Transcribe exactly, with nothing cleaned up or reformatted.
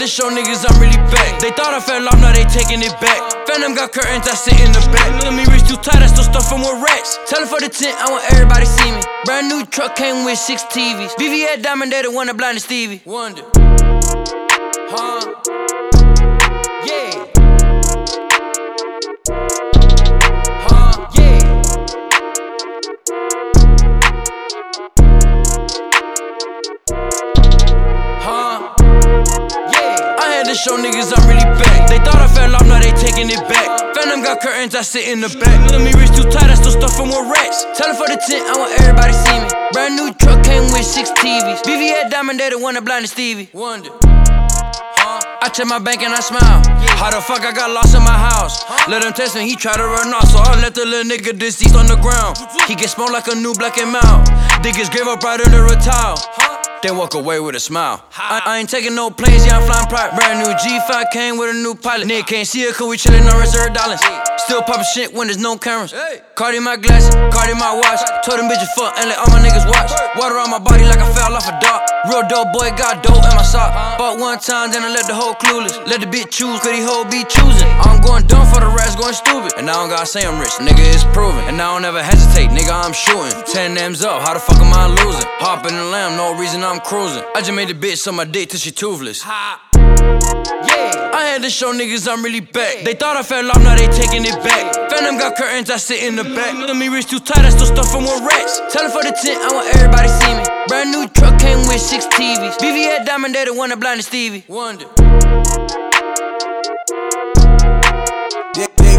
to show niggas I'm really back. They thought I fell off, now they taking it back. Phantom got curtains, I sit in the back. Let me reach too tight, I still stuff for more racks. Tell her for the tent, I want everybody see me. Brand new truck came with six T Vs. V V at Diamond, they the one that blinded Stevie. Wonder. Huh? Yeah. Huh? Yeah. Huh? Yeah. I had to show niggas I'm really back. They thought I fell off, now they taking it back. Phantom got curtains, I sit in the back. Let me reach too tight, I still stuff for more racks. Tell her for the tent, I want everybody see me. Brand new truck came with six T Vs. V V at Diamond, they the one that blinded Stevie. Wonder. I check my bank and I smile. How the fuck I got lost in my house? Let him test me, he try to run off. So I let the little nigga deceased on the ground. He get smoked like a new black and mild. Dig his grave up right under a towel. Then walk away with a smile. I, I ain't taking no planes, yeah, I'm flying private. Brand new G five came with a new pilot. Nigga can't see it cause we chillin' on reserve dollars. Still poppin' shit when there's no cameras. Cardi my glasses, Cardi my watch. Told them bitches fuck and let all my niggas watch. Water on my body like I fell off a dock. Real dope boy got dope in my sock. Bought one time, then I let the hoe clueless. Let the bitch choose, cause these hoe be choosing. I'm going dumb for the rest, going stupid. And I don't gotta say I'm rich, nigga, it's proven. And I don't ever hesitate, nigga, I'm shooting. Ten M's up, how the fuck am I losing? Hop in the lamb, no reason I'm cruising. I just made the bitch on my dick till she toothless. Ha. Yeah. I had to show niggas I'm really back. They thought I fell off, now they taking it back. Phantom got curtains, I sit in the back. Let me reach too tight, I still stuff for more racks. Tell her for the tent, I want everybody see me. Brand new truck came with six T Vs. V V at Diamond, they the one that blinded Stevie. Wonder. Yeah, yeah.